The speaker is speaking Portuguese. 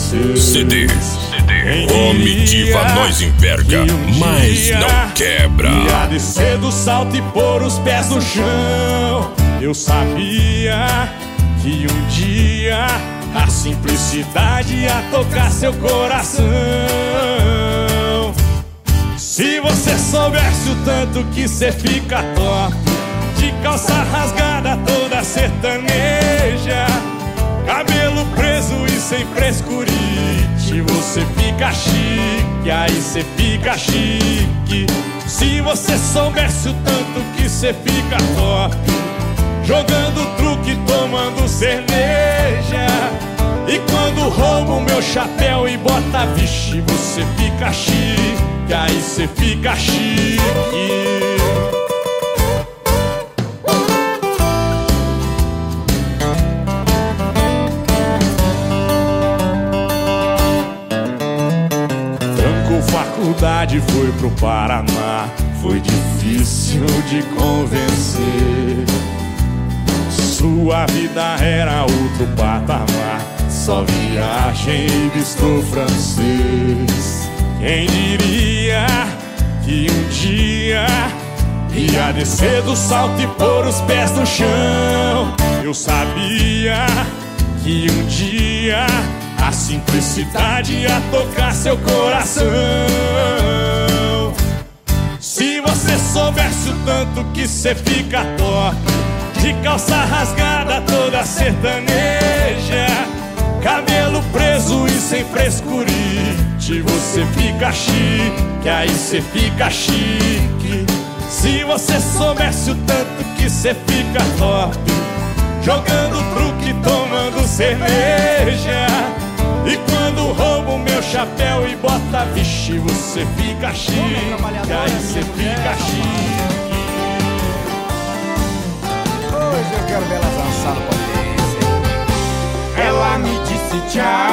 francês. CD. Comitiva nós enverga, mas não quebra. Ia descer do salto e pôr os pés no chão. Eu sabia que um dia a simplicidade ia tocar seu coração. Se você soubesse o tanto que cê fica top, de calça rasgada toda sertaneja, cabelo preso e sem frescurite, você fica chique, aí cê fica chique. Se você soubesse o tanto que cê fica top, jogando truque, tomando cerveja, e quando roubo meu chapéu e bota vixe, você fica chique, aí cê fica chique. Trancou faculdade, foi pro Paraná, foi difícil de convencer. Sua vida era outro patamar, só viagem e visto francês. Quem diria que um dia ia descer do salto e pôr os pés no chão? Eu sabia que um dia a simplicidade ia tocar seu coração. Se você soubesse o tanto que cê fica top, de calça rasgada toda sertaneja, cabelo preso e sem frescurite, você fica chique, aí cê fica chique. Se você soubesse o tanto que cê fica top, jogando truque, tomando cerveja, e quando roubo meu chapéu e bota vixe, você fica chique, aí cê fica chique. Hoje eu quero ver ela dançar no potência. Ela me disse tchau,